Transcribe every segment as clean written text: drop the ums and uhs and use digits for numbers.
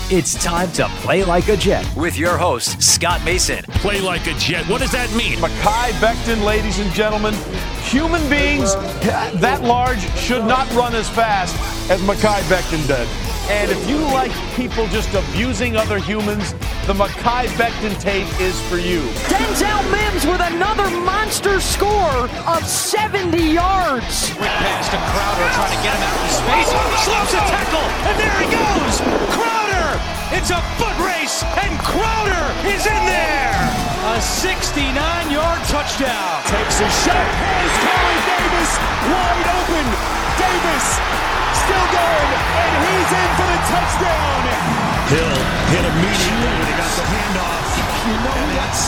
It's time to play like a Jet with your host, Scott Mason. Play like a Jet. What does that mean? Mekhi Becton, ladies and gentlemen. Human beings that large should not run as fast as Mekhi Becton did. And if you like people just abusing other humans, the Mekhi Becton tape is for you. Denzel Mims with another monster score of 70 yards. Quick pass to Crowder trying to get him out of space. Slows a tackle, and there he goes. Crowder! It's a foot race, and Crowder is in there. A 69-yard touchdown. Takes a shot. Here's Corey Davis wide open. Davis still going, and he's in for the touchdown. Hill hit immediately when he got the handoff. You know that's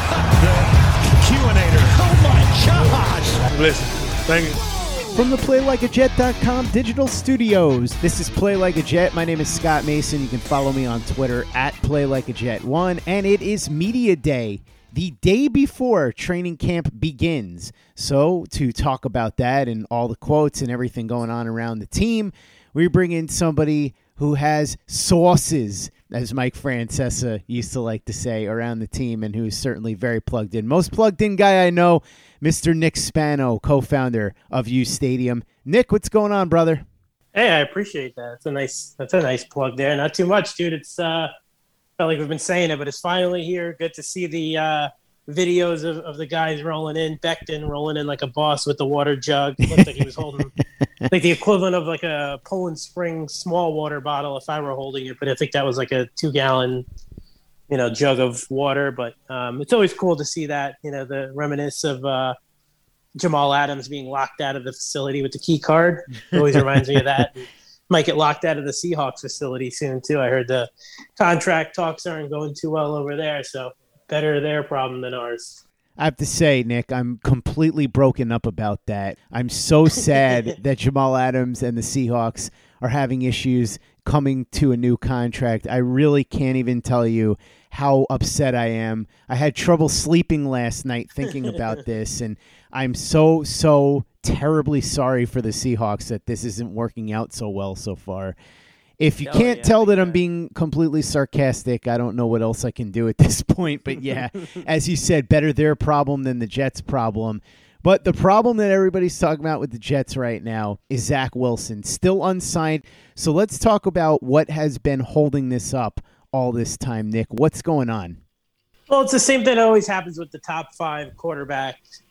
the Q-inator. Oh my gosh. Listen, thank you. From the PlayLikeAJet.com digital studios, this is Play Like a Jet. My name is Scott Mason. You can follow me on Twitter at PlayLikeAJet1, and it is Media Day, the day before training camp begins. So to talk about that and all the quotes and everything going on around the team, we bring in somebody who has sauces, as Mike Francesa used to like to say, around the team, and who's certainly very plugged in. Most plugged in guy I know, Mr. Nick Spano, co-founder of U Stadium. Nick, what's going on, brother? Hey, I appreciate that. That's a nice plug there. Not too much, dude. It's felt like we've been saying it, but it's finally here. Good to see the videos of the guys rolling in. Becton rolling in like a boss with the water jug. Looked like he was holding like the equivalent of like a Poland Spring small water bottle if I were holding it, but I think that was like a 2-gallon, jug of water. But it's always cool to see that, the reminisce of Jamal Adams being locked out of the facility with the key card. It always reminds me of that. Might get locked out of the Seahawks facility soon too. I heard the contract talks aren't going too well over there, so better their problem than ours. I have to say, Nick, I'm completely broken up about that. I'm so sad that Jamal Adams and the Seahawks are having issues coming to a new contract. I really can't even tell you how upset I am. I had trouble sleeping last night thinking about this, and I'm so terribly sorry for the Seahawks that this isn't working out so well so far. If you can't tell that I'm being completely sarcastic, I don't know what else I can do at this point. But yeah, as you said, better their problem than the Jets' problem. But the problem that everybody's talking about with the Jets right now is Zach Wilson, still unsigned. So let's talk about what has been holding this up all this time, Nick. What's going on? Well, it's the same thing that always happens with the top 5 quarterbacks,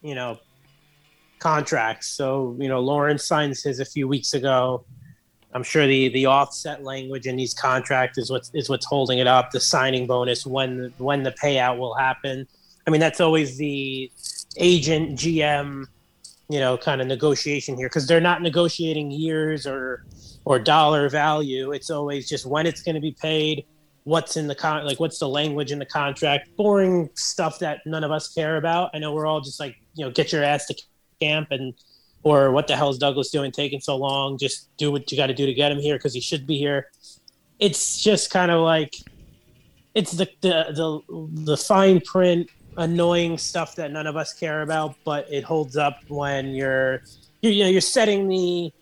contracts. So, Lawrence signs his a few weeks ago. I'm sure the offset language in these contracts is what's holding it up. The signing bonus, when the payout will happen. I mean, that's always the agent GM, kind of negotiation here, because they're not negotiating years or dollar value. It's always just when it's going to be paid, what's in the what's the language in the contract. Boring stuff that none of us care about. I know we're all just like, get your ass to camp or what the hell is Douglas doing taking so long? Just do what you got to do to get him here because he should be here. It's just kind of like it's the fine print, annoying stuff that none of us care about, but it holds up when you're setting the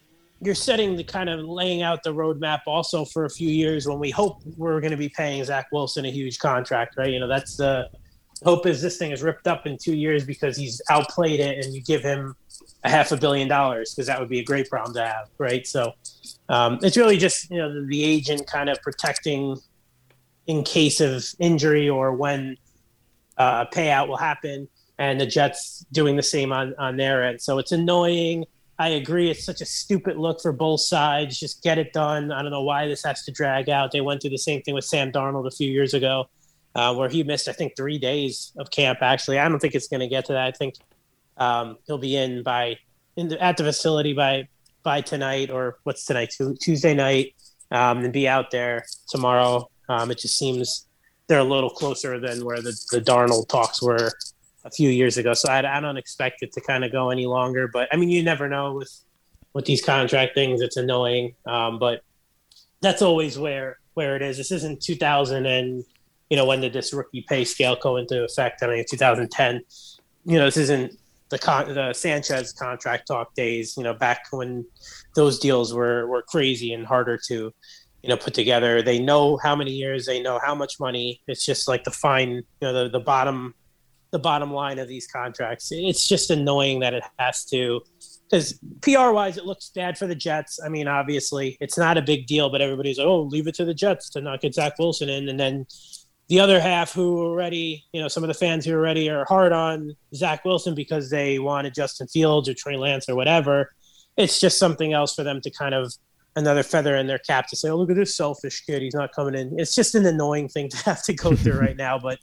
kind of laying out the roadmap also for a few years when we hope we're going to be paying Zach Wilson a huge contract, right? That's the hope is this thing is ripped up in 2 years because he's outplayed it and you give him $500 million because that would be a great problem to have, right? So it's really just, the agent kind of protecting in case of injury or when payout will happen, and the Jets doing the same on their end. So it's annoying. I agree. It's such a stupid look for both sides. Just get it done. I don't know why this has to drag out. They went through the same thing with Sam Darnold a few years ago where he missed, I think, 3 days of camp, actually. I don't think it's going to get to that. I think he'll be at the facility by tonight, or what's tonight, Tuesday night, and be out there tomorrow. It just seems they're a little closer than where the Darnold talks were a few years ago. So I don't expect it to kind of go any longer. But, I mean, you never know with these contract things. It's annoying. But that's always where it is. This isn't 2000 and, when did this rookie pay scale go into effect? I mean, 2010. This isn't the Sanchez contract talk days, back when those deals were crazy and harder to put together. They know how many years, they know how much money. It's just like the the bottom line of these contracts. It's just annoying that it has to, because PR-wise, it looks bad for the Jets. I mean, obviously, it's not a big deal, but everybody's like, oh, leave it to the Jets to not get Zach Wilson in. And then the other half who already, some of the fans who already are hard on Zach Wilson because they wanted Justin Fields or Trey Lance or whatever, it's just something else for them to kind of another feather in their cap to say, oh, look at this selfish kid. He's not coming in. It's just an annoying thing to have to go through right now. But,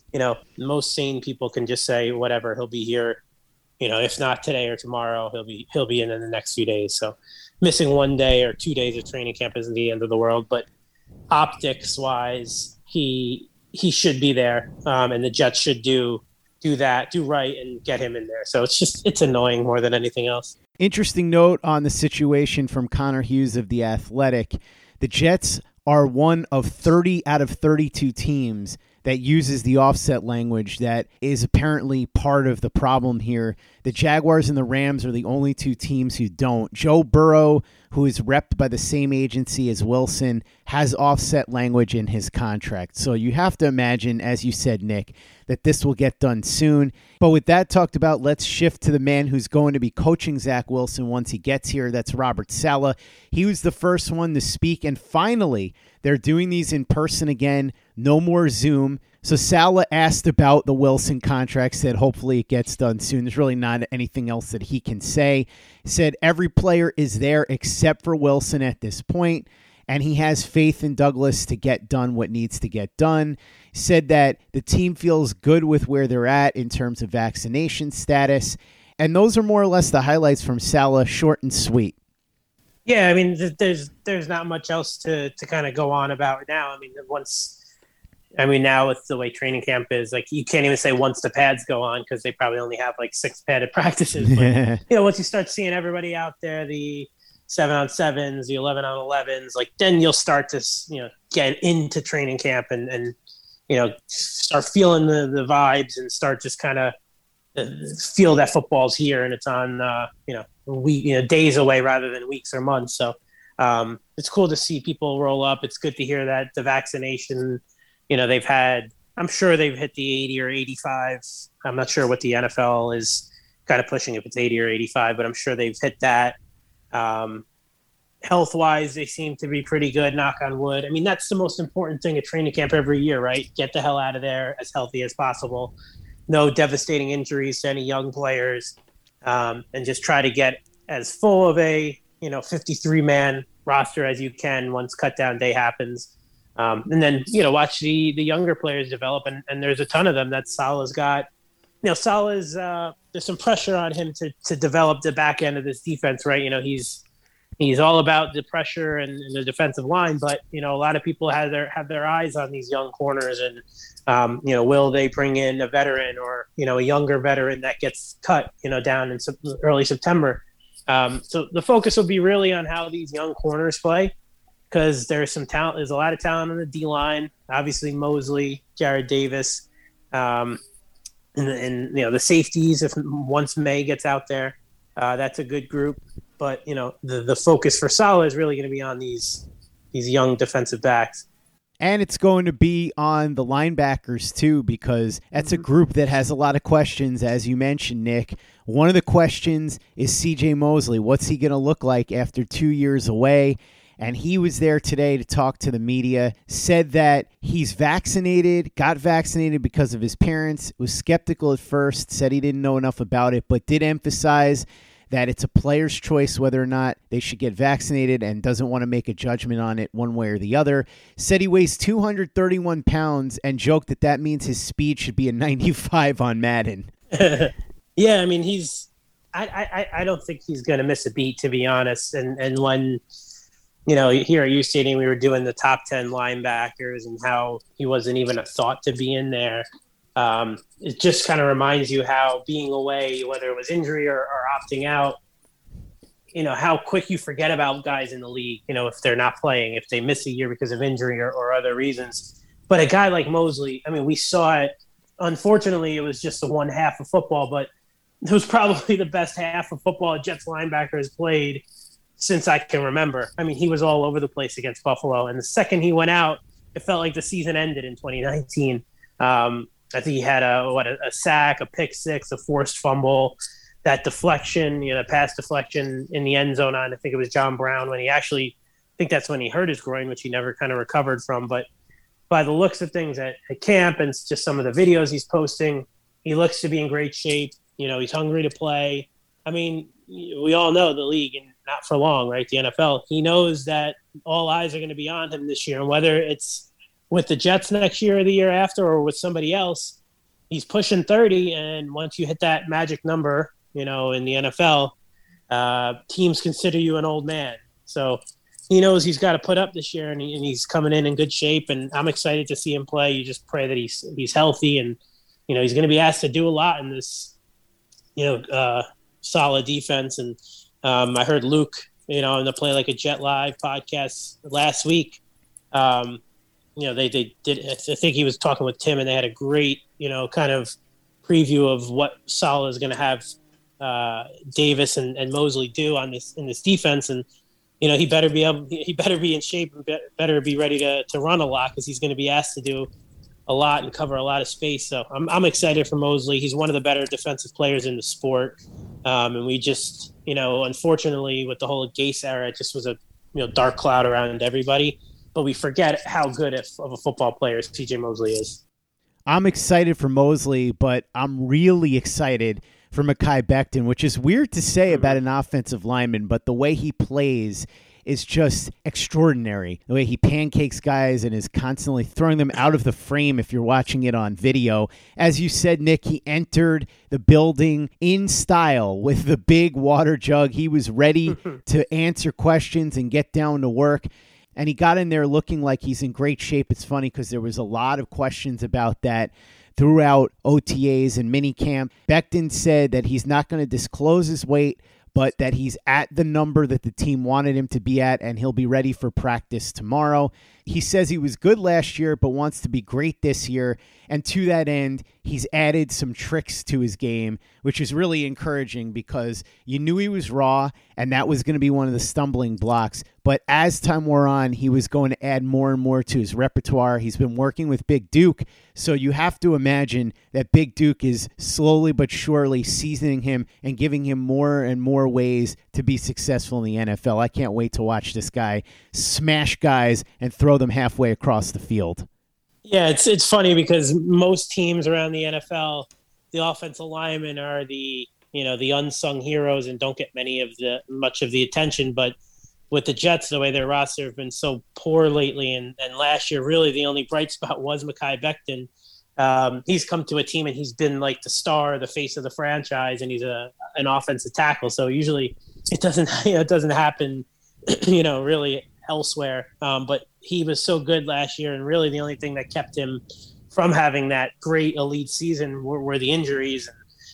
most sane people can just say, whatever, he'll be here. If not today or tomorrow, he'll be in the next few days. So missing 1 day or 2 days of training camp isn't the end of the world. But optics wise, he should be there, and the Jets should do right and get him in there. So it's annoying more than anything else. Interesting note on the situation from Connor Hughes of The Athletic. The Jets are one of 30 out of 32 teams that uses the offset language that is apparently part of the problem here. The Jaguars and the Rams are the only two teams who don't. Joe Burrow, who is repped by the same agency as Wilson, has offset language in his contract. So you have to imagine, as you said, Nick, that this will get done soon. But with that talked about, let's shift to the man who's going to be coaching Zach Wilson once he gets here. That's Robert Saleh. He was the first one to speak, and finally, they're doing these in person again. No more Zoom. So Saleh asked about the Wilson contract, said hopefully it gets done soon. There's really not anything else that he can say. He said every player is there except for Wilson at this point, and he has faith in Douglas to get done what needs to get done. He said that the team feels good with where they're at in terms of vaccination status. And those are more or less the highlights from Saleh, short and sweet. Yeah, I mean, there's not much else to kind of go on about now. I mean, now with the way training camp is, like, you can't even say once the pads go on because they probably only have like 6 padded practices. But, once you start seeing everybody out there, the 7-on-7s, the 11-on-11s, like, then you'll start to, get into training camp and start feeling the vibes and start just kind of feel that football's here and it's on, days away rather than weeks or months. So it's cool to see people roll up. It's good to hear that the vaccination, they've had, I'm sure they've hit the 80 or 85. I'm not sure what the NFL is kind of pushing, if it's 80 or 85, but I'm sure they've hit that. Health-wise, they seem to be pretty good, knock on wood. I mean, that's the most important thing at training camp every year, right? Get the hell out of there as healthy as possible. No devastating injuries to any young players, and just try to get as full of a 53-man roster as you can once cut-down day happens. And then, watch the younger players develop, and there's a ton of them that Saleh's got. Saleh's, there's some pressure on him to develop the back end of this defense, right? He's all about the pressure and the defensive line, but, a lot of people have their eyes on these young corners and, will they bring in a veteran or, a younger veteran that gets cut, down in early September. So the focus will be really on how these young corners play, because there's some talent. There's a lot of talent on the D-line. Obviously, Mosley, Jared Davis, and the safeties. If once May gets out there, that's a good group. But the focus for Saleh is really going to be on these young defensive backs. And it's going to be on the linebackers, too, because that's a group that has a lot of questions, as you mentioned, Nick. One of the questions is C.J. Mosley. What's he going to look like after 2 years away? And he was there today to talk to the media, said that he's vaccinated, got vaccinated because of his parents, was skeptical at first, said he didn't know enough about it, but did emphasize that it's a player's choice whether or not they should get vaccinated and doesn't want to make a judgment on it one way or the other. Said he weighs 231 pounds and joked that means his speed should be a 95 on Madden. Yeah, I mean, I don't think he's going to miss a beat, to be honest. And when, here at U Stadium, we were doing the top 10 linebackers and how he wasn't even a thought to be in there. It just kind of reminds you how being away, whether it was injury or opting out, how quick you forget about guys in the league, if they're not playing, if they miss a year because of injury or other reasons. But a guy like Mosley, I mean, we saw it. Unfortunately, it was just the one half of football, but it was probably the best half of football a Jets linebacker has played since I can remember. I mean, he was all over the place against Buffalo, and the second he went out, it felt like the season ended in 2019. I think he had a sack, a pick six, a forced fumble, that deflection, pass deflection in the end zone on, I think it was John Brown, when I think that's when he hurt his groin, which he never kind of recovered from. But by the looks of things at camp and just some of the videos he's posting, he looks to be in great shape. He's hungry to play. I mean, we all know the league, and not for long, right? The NFL, he knows that all eyes are going to be on him this year. And whether it's with the Jets next year or the year after or with somebody else, he's pushing 30. And once you hit that magic number, in the NFL, teams consider you an old man. So he knows he's got to put up this year, and he's coming in good shape. And I'm excited to see him play. You just pray that he's healthy, and he's going to be asked to do a lot in this solid defense. And I heard Luke in the Play Like a Jet Live podcast last week. They did. I think he was talking with Tim, and they had a great kind of preview of what Saleh is going to have Davis and Mosley do in this defense. And he better be in shape and better be ready to run a lot, because he's going to be asked to do a lot and cover a lot of space. So I'm excited for Mosley. He's one of the better defensive players in the sport. And we just, unfortunately with the whole Gase era, it just was a dark cloud around everybody. But we forget how good of a football player CJ Mosley is. I'm excited for Mosley, but I'm really excited for Mekhi Becton, which is weird to say about an offensive lineman, but the way he plays is just extraordinary. The way he pancakes guys and is constantly throwing them out of the frame if you're watching it on video. As you said, Nick, he entered the building in style with the big water jug. He was ready to answer questions and get down to work. And he got in there looking like he's in great shape. It's funny because there was a lot of questions about that throughout OTAs and minicamp. Becton said that he's not going to disclose his weight, but that he's at the number that the team wanted him to be at, and he'll be ready for practice tomorrow. He says he was good last year, but wants to be great this year. And to that end, he's added some tricks to his game, which is really encouraging because you knew he was raw, and that was going to be one of the stumbling blocks. But as time wore on, he was going to add more and more to his repertoire. He's been working with Big Duke, so you have to imagine that Big Duke is slowly but surely seasoning him and giving him more and more ways to be successful in the NFL. I can't wait to watch this guy smash guys and throw them halfway across the field. Yeah, it's funny because most teams around the NFL, the offensive linemen are the unsung heroes and don't get much of the attention. But with the Jets, the way their roster have been so poor lately, and last year, really the only bright spot was Mekhi Becton. He's come to a team and he's been like the star, the face of the franchise, and he's an offensive tackle. So usually it doesn't happen, really elsewhere. But he was so good last year, and really the only thing that kept him from having that great elite season were the injuries.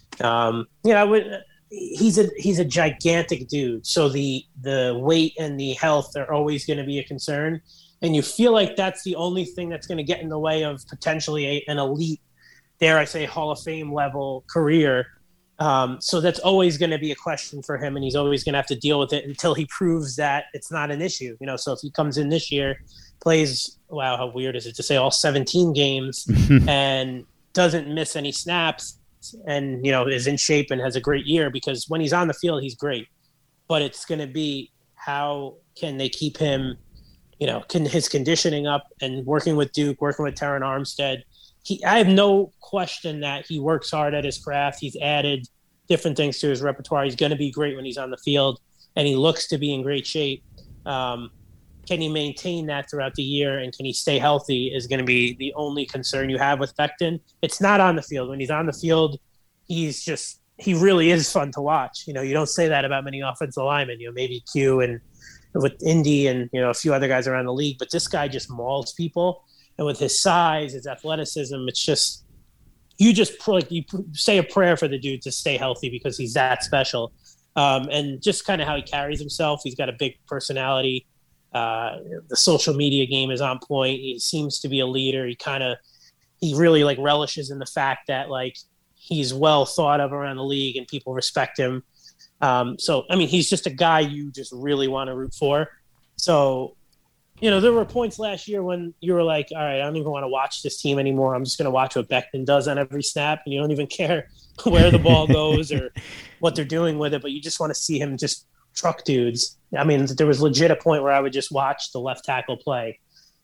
He's a gigantic dude, so the weight and the health are always going to be a concern, and you feel like that's the only thing that's going to get in the way of potentially an elite, dare I say, Hall of Fame level career. So that's always going to be a question for him, and he's always going to have to deal with it until he proves that it's not an issue. So if he comes in this year, plays, wow, how weird is it to say, all 17 games and doesn't miss any snaps, and is in shape and has a great year, because when he's on the field he's great, but it's going to be how can they keep him, can his conditioning up, and working with Duke, working with Terron Armstead. I have no question that he works hard at his craft. He's added different things to his repertoire. He's going to be great when he's on the field, and he looks to be in great shape. Can he maintain that throughout the year, and can he stay healthy is going to be the only concern you have with Becton. It's not on the field. When he's on the field, he really is fun to watch. You don't say that about many offensive linemen, maybe Q and with Indy and, a few other guys around the league, but this guy just mauls people. And with his size, his athleticism, it's just, you say a prayer for the dude to stay healthy because he's that special. And just kind of how he carries himself. He's got a big personality. The social media game is on point. He seems to be a leader. He really relishes in the fact that he's well thought of around the league and people respect him. So, I mean, he's just a guy you just really want to root for. So, there were points last year when you were like, all right, I don't even want to watch this team anymore. I'm just going to watch what Beckton does on every snap. And you don't even care where the ball goes or what they're doing with it, but you just want to see him just truck dudes. I mean, there was legit a point where I would just watch the left tackle play.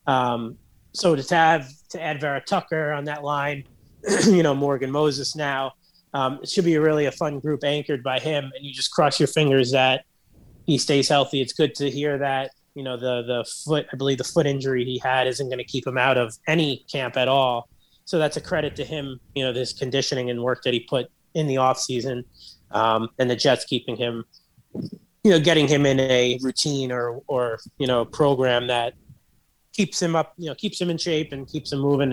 So to add Vera Tucker on that line, Morgan Moses now, it should be really a fun group anchored by him, and you just cross your fingers that he stays healthy. It's good to hear that, the foot, I believe the foot injury he had isn't going to keep him out of any camp at all. So that's a credit to him, this conditioning and work that he put in the offseason, and the Jets keeping him, getting him in a routine or program that keeps him up, keeps him in shape and keeps him moving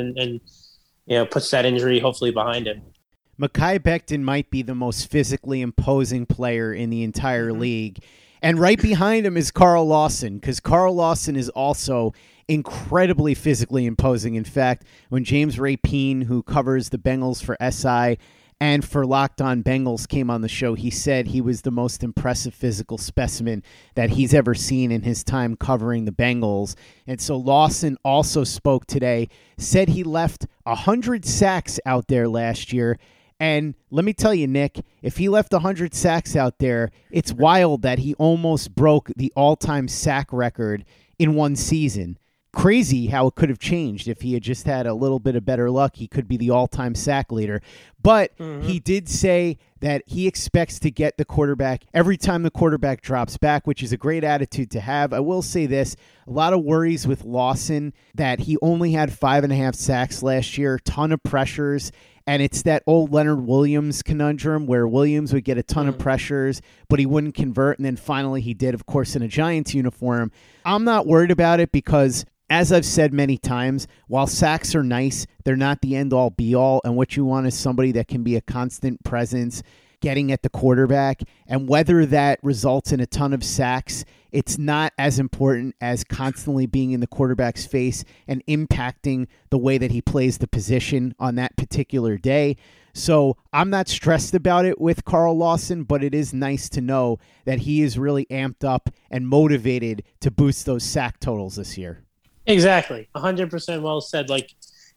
and puts that injury hopefully behind him. Mekhi Becton might be the most physically imposing player in the entire league. And right behind him is Carl Lawson, because Carl Lawson is also incredibly physically imposing. In fact, when James Rapien, who covers the Bengals for SI and for Locked On Bengals, came on the show, he said he was the most impressive physical specimen that he's ever seen in his time covering the Bengals. And so Lawson also spoke today, said he left 100 sacks out there last year. And let me tell you, Nick, if he left 100 sacks out there, it's wild that he almost broke the all-time sack record in one season. Crazy how it could have changed. If he had just had a little bit of better luck, he could be the all-time sack leader. But he did say that he expects to get the quarterback every time the quarterback drops back, which is a great attitude to have. I will say this, a lot of worries with Lawson that he only had 5.5 sacks last year, ton of pressures. And it's that old Leonard Williams conundrum where Williams would get a ton of pressures, but he wouldn't convert. And then finally he did, of course, in a Giants uniform. I'm not worried about it because, as I've said many times, while sacks are nice, they're not the end-all, be-all. And what you want is somebody that can be a constant presence getting at the quarterback. And whether that results in a ton of sacks, it's not as important as constantly being in the quarterback's face and impacting the way that he plays the position on that particular day. So I'm not stressed about it with Carl Lawson, but it is nice to know that he is really amped up and motivated to boost those sack totals this year. Exactly. 100% well said. Like,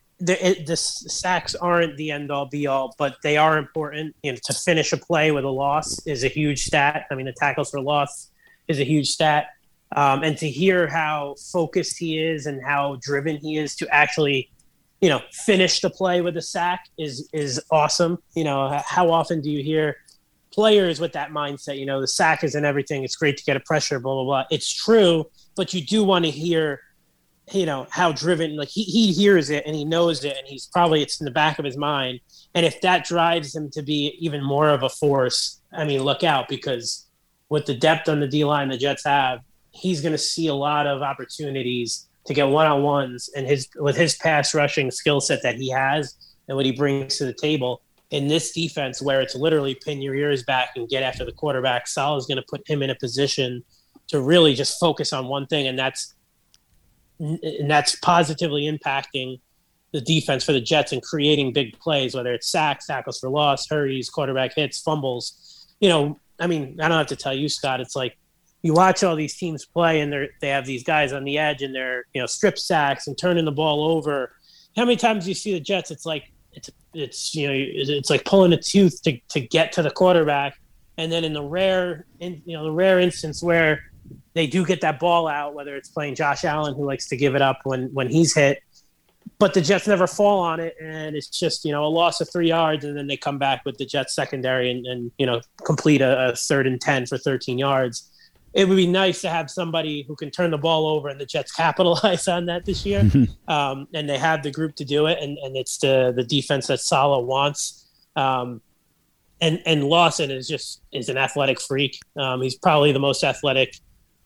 the sacks aren't the end-all, be-all, but they are important. To finish a play with a loss is a huge stat. I mean, the tackles for loss is a huge stat. And to hear how focused he is and how driven he is to actually, finish the play with a sack is awesome. How often do you hear players with that mindset, the sack isn't everything. It's great to get a pressure, blah, blah, blah. It's true, but you do want to hear how driven, like he hears it and he knows it, and it's in the back of his mind. And if that drives him to be even more of a force, I mean, look out, because with the depth on the D-line the Jets have, he's going to see a lot of opportunities to get one-on-ones, and with his pass rushing skill set that he has and what he brings to the table in this defense, where it's literally pin your ears back and get after the quarterback, Saleh is going to put him in a position to really just focus on one thing, and that's positively impacting the defense for the Jets and creating big plays, whether it's sacks, tackles for loss, hurries, quarterback hits, fumbles. I mean, I don't have to tell you, Scott, it's like you watch all these teams play and they have these guys on the edge and they're, strip sacks and turning the ball over. How many times do you see the Jets? It's like, it's like pulling a tooth to get to the quarterback. And then in the rare instance where they do get that ball out, whether it's playing Josh Allen, who likes to give it up when he's hit, but the Jets never fall on it, and it's just, a loss of 3 yards, and then they come back with the Jets secondary and complete a 3rd and 10 for 13 yards. It would be nice to have somebody who can turn the ball over, and the Jets capitalize on that this year. And they have the group to do it, and it's the defense that Saleh wants. And Lawson is an athletic freak. He's probably the most athletic,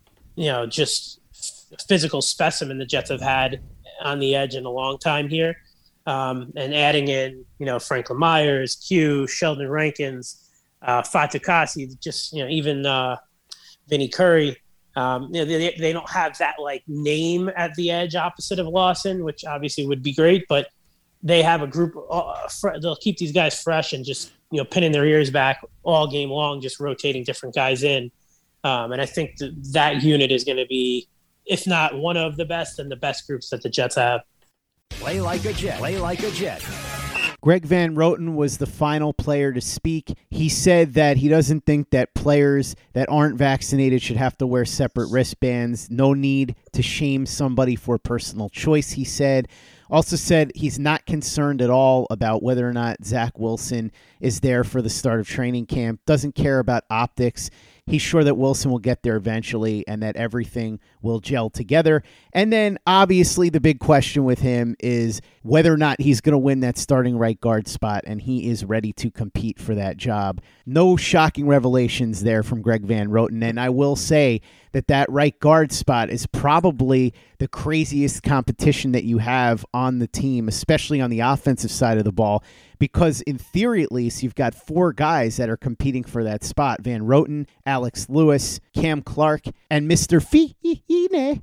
just physical specimen the Jets have had on the edge in a long time here. And adding in, Franklin Myers, Q, Sheldon Rankins, Fatukasi, just, even Vinny Curry. They don't have that like name at the edge opposite of Lawson, which obviously would be great, but they have a group. They'll keep these guys fresh and just pinning their ears back all game long, just rotating different guys in. And I think that unit is going to be, if not one of the best, and the best groups that the Jets have. Play like a Jet. Play like a Jet. Greg Van Roten was the final player to speak. He said that he doesn't think that players that aren't vaccinated should have to wear separate wristbands. No need to shame somebody for personal choice, he said. Also said he's not concerned at all about whether or not Zach Wilson is there for the start of training camp. Doesn't care about optics. He's sure that Wilson will get there eventually and that everything will gel together. And then obviously the big question with him is whether or not he's going to win that starting right guard spot, and he is ready to compete for that job. No shocking revelations there from Greg Van Roten. And I will say that right guard spot is probably the craziest competition that you have on the team, especially on the offensive side of the ball, because in theory, at least, you've got 4 guys that are competing for that spot: Van Roten, Alex Lewis, Cam Clark, and Mr. Fine.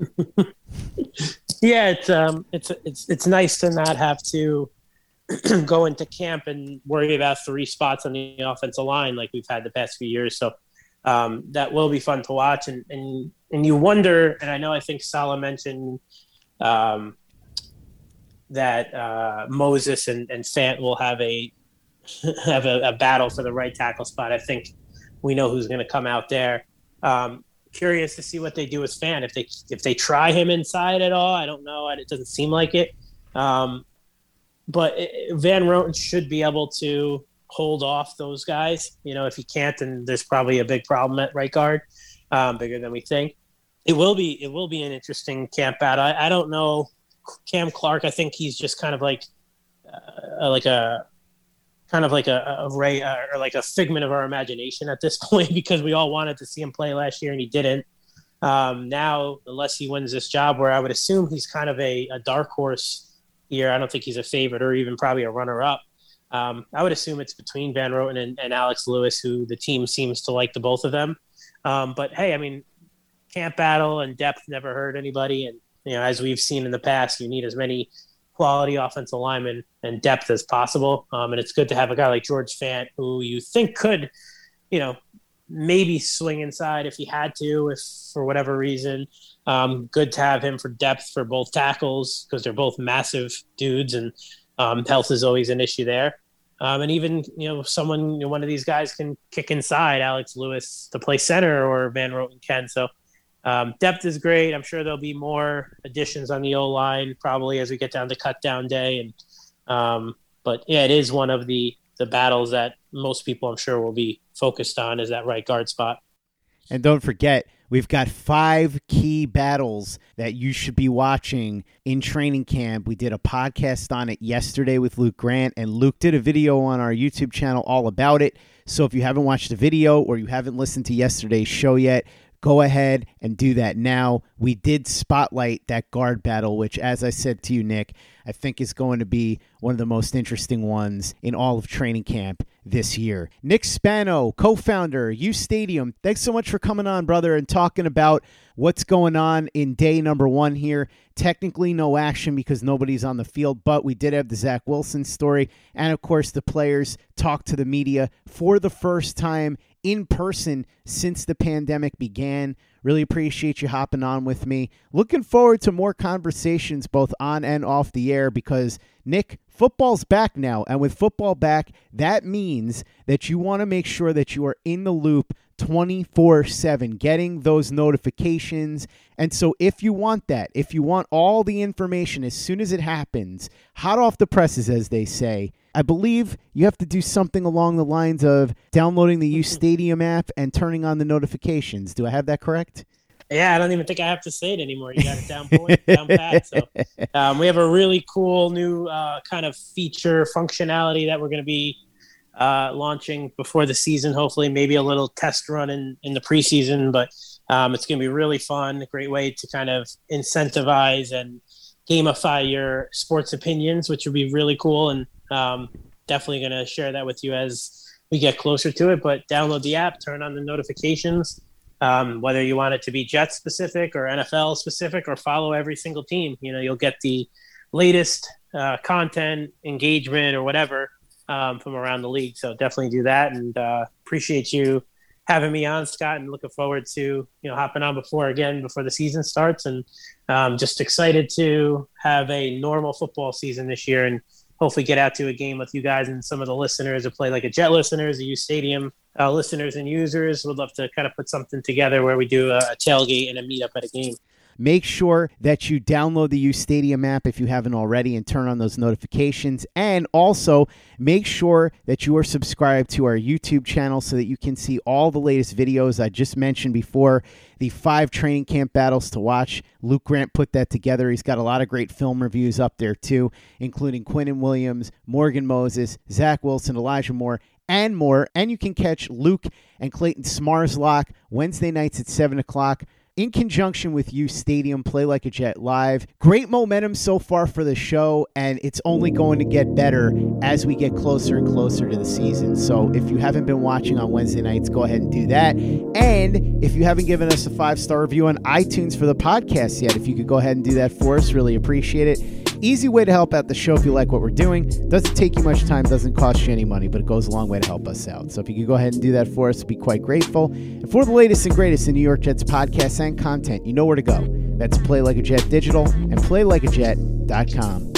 Yeah, it's nice to not have to go into camp and worry about 3 spots on the offensive line like we've had the past few years. So that will be fun to watch. And you wonder, and I think Salah mentioned that Moses and Fant will have a battle for the right tackle spot. I think we know who's going to come out there. Curious to see what they do with Fant. If they try him inside at all, I don't know. It doesn't seem like it. But Van Roten should be able to hold off those guys. If he can't, then there's probably a big problem at right guard, bigger than we think. It will be an interesting camp battle. I don't know. Cam Clark, I think he's just kind of like a ray or like a figment of our imagination at this point, because we all wanted to see him play last year and he didn't. Now, unless he wins this job, where I would assume he's kind of a dark horse here, I don't think he's a favorite or even probably a runner-up. I would assume it's between Van Roten and Alex Lewis, who the team seems to like the both of them. But hey, I mean, camp battle and depth never hurt anybody, and as we've seen in the past, you need as many quality offensive linemen and depth as possible. And it's good to have a guy like George Fant, who you think could, maybe swing inside if he had to, if for whatever reason. Good to have him for depth for both tackles, because they're both massive dudes, and health is always an issue there. And even, one of these guys can kick inside, Alex Lewis, to play center, or Van Roten can. So depth is great. I'm sure there'll be more additions on the O-line probably as we get down to cut down day. And but yeah, it is one of the battles that most people, I'm sure, will be focused on, is that right guard spot. And don't forget, we've got 5 key battles that you should be watching in training camp. We did a podcast on it yesterday with Luke Grant, and Luke did a video on our YouTube channel all about it. So if you haven't watched the video or you haven't listened to yesterday's show yet, go ahead and do that now. We did spotlight that guard battle, which, as I said to you, Nick, I think is going to be one of the most interesting ones in all of training camp this year. Nick Spano, co-founder, U Stadium, thanks so much for coming on, brother, and talking about what's going on in day number 1 here. Technically no action because nobody's on the field, but we did have the Zach Wilson story. And, of course, the players talked to the media for the first time in person since the pandemic began. Really appreciate you hopping on with me. Looking forward to more conversations both on and off the air, because, Nick, football's back now. And with football back, that means that you want to make sure that you are in the loop 24/7, getting those notifications. And so if you want that, if you want all the information as soon as it happens, hot off the presses, as they say, I believe you have to do something along the lines of downloading the U Stadium app and turning on the notifications. Do I have that correct? Yeah, I don't even think I have to say it anymore. You got it down pat. So we have a really cool new kind of feature functionality that we're going to be launching before the season, hopefully, maybe a little test run in the preseason. But it's going to be really fun, a great way to kind of incentivize and gamify your sports opinions, which would be really cool. And definitely going to share that with you as we get closer to it. But download the app, turn on the notifications, whether you want it to be Jets specific or NFL specific, or follow every single team. You'll get the latest content, engagement, or whatever from around the league. So definitely do that, and appreciate you having me on, Scott, and looking forward to hopping on before the season starts, and just excited to have a normal football season this year, and hopefully get out to a game with you guys and some of the listeners that Play Like a Jet listeners, the U Stadium listeners and users. Would love to kind of put something together where we do a tailgate and a meetup at a game. Make sure that you download the U Stadium app if you haven't already and turn on those notifications. And also make sure that you are subscribed to our YouTube channel so that you can see all the latest videos. I just mentioned before the 5 training camp battles to watch. Luke Grant put that together. He's got a lot of great film reviews up there too, including Quinnen Williams, Morgan Moses, Zach Wilson, Elijah Moore, and more. And you can catch Luke and Clayton Smarslock Wednesday nights at 7 o'clock. In conjunction with U Stadium, Play Like a Jet Live. Great momentum so far for the show, and it's only going to get better as we get closer and closer to the season. So if you haven't been watching on Wednesday nights, go ahead and do that. And if you haven't given us a 5-star review on iTunes for the podcast yet, if you could go ahead and do that for us, really appreciate it. Easy way to help out the show if you like what we're doing. Doesn't take you much time, doesn't cost you any money, but it goes a long way to help us out. So if you could go ahead and do that for us, we'd be quite grateful. And for the latest and greatest in New York Jets podcasts and content, you know where to go. That's Play Like a Jet Digital and PlayLikeAJet.com.